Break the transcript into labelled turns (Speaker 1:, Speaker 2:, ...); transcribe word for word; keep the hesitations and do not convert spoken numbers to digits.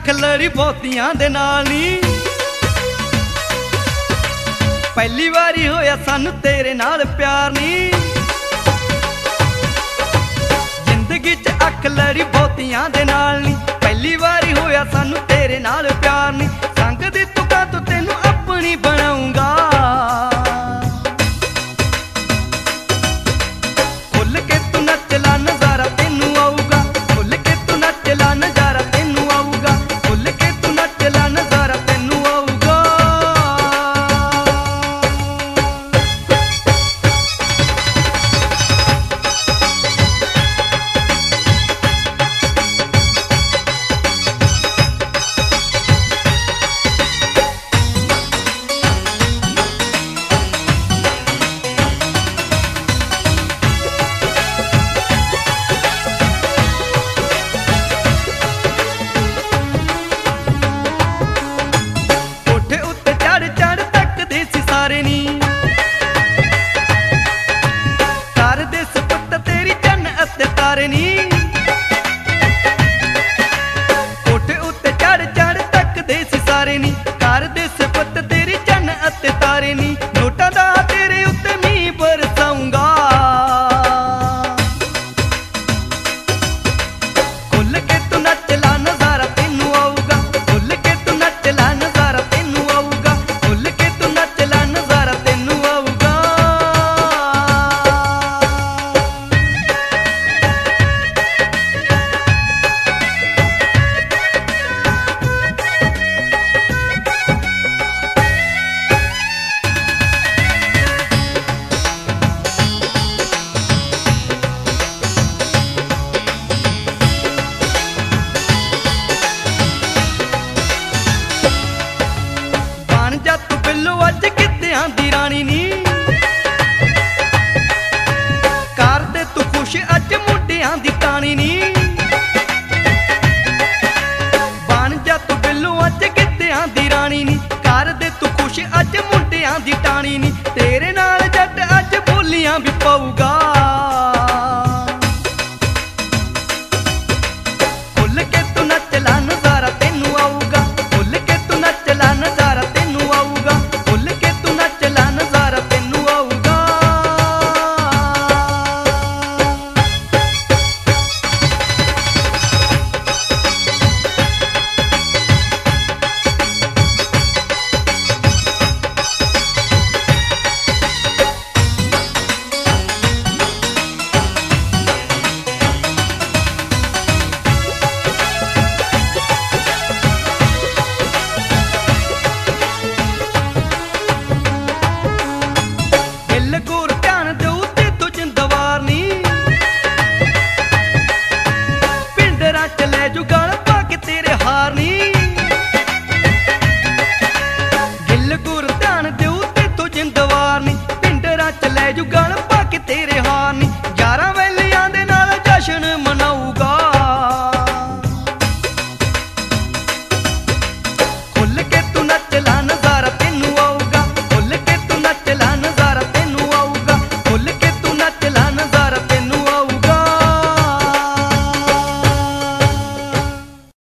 Speaker 1: अख लड़ी बहुतियां दे नाल नी। पहली वारी होया सानू तेरे नाल प्यार नी। जिंदगी च अख लड़ी बहुतियां दे नाल नी। पहली वारी होया सानू तेरे नाल प्यार नी। संग दी तुका तो तेनू अपनी बनाऊंगा। खुल के तू नच ला नजारा तेनू आऊगा। खुल के तू नच ला नजारा तेनू आऊगा। खुल के तू नच ला नजारा तेनू आऊगा। कोठे उत्ते चढ़ चढ़ तकदे सी सारे नी। कर दे सिफत तेरी चन्न अते तारे नी। नोटां दा तेरे उत्ते मींह बरसाऊंगा। खुल के तू नच ला नजारा तेनू आऊगा। खुल के तू नच ला नजारा तेनू आऊगा। खुल के तू नच ला नजारा तेनू आऊगा। अज कित्तियां दी रानी नी। कर दे तू खुश अज मुंडियां दी टाणी नी। बन जा तू बिल्लू अज कित्तियां दी रानी नी। कर दे तू खुश अज मुंडियां दी टाणी नी।